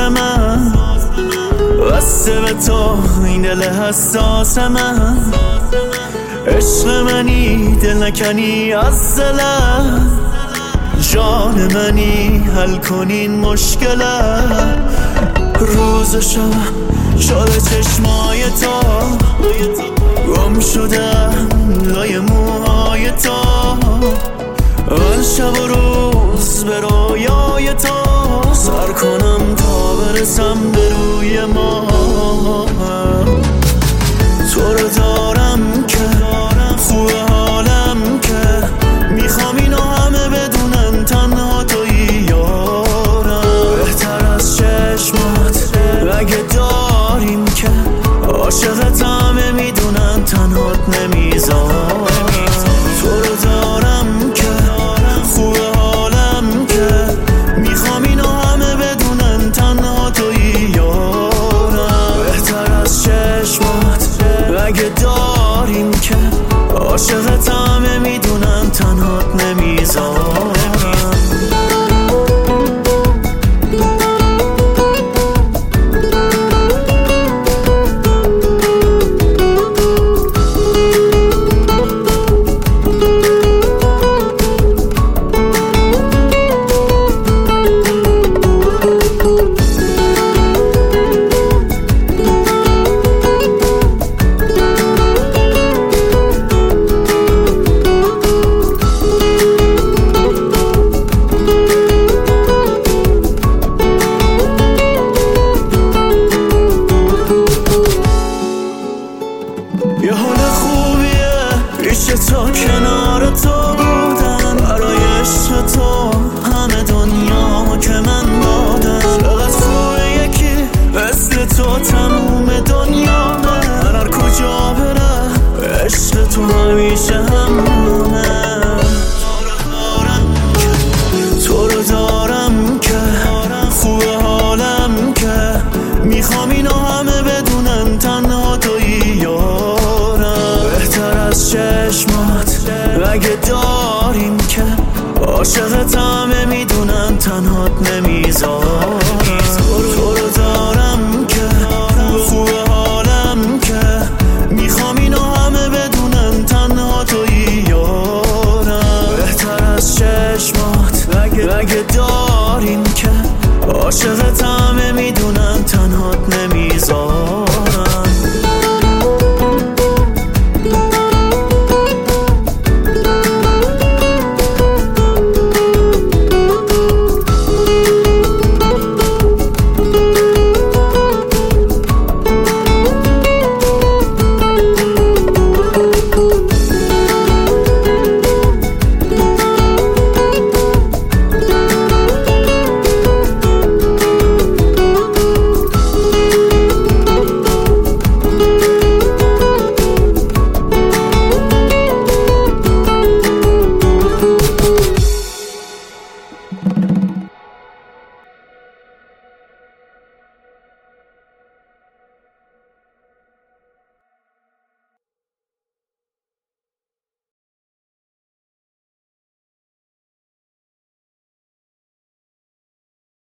من بسته به تو این دل حساس من. عشق منی دل نکنی از دلم، جان منی حل کنین مشکلم. روز شب شده چشمای تو، گم شدم لای موهای تو. من شب و روز به رویای تو سر کنم تا برسم به روی ما. تو رو دارم که خوب حالم که میخوام اینو همه بدونن تنها تویی یارم. بهتر از چشمات اگه داریم که عاشقت همه میدونن تنهات نمیذارم. تو رو دارم که خوب حالم که میخوام اینو همه بدونن تنها تویی یارم. بهتر از چشمات اگه داریم که عاشقت همه میدونن تنهات نمیذارم. یه حال خوبیه ریشه تا کنار تو بودن، برای عشق تو همه دنیا که من بادم. چقدر خوبه یکی مثل تو تموم دنیا، من هر کجا برم عشق تو همیشه همونه. تو رو دارم که خوب حالم که میخوام اینو همه بدونن تنها تویی یارم. بهتر از چشمات اگه داریم که عاشقت همه میدونن تنهات نمیذارم. تو رو دارم که خوب حالم که میخوام اینو همه بدونن تنها تویی یارم. بهتر از چشمات اگه داریم که عاشقت همه میدونن تنهات نمیذارم.